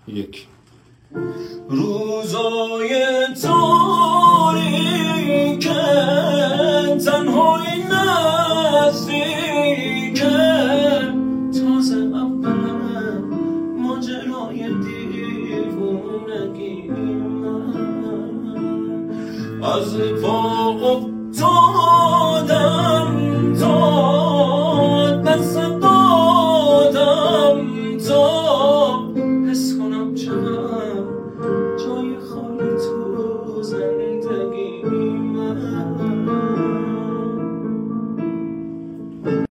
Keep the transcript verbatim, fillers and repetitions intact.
یک. روزای تاریک تنهایی نزدیک تازه اول ماجرای دیوونگی من از پا افتادم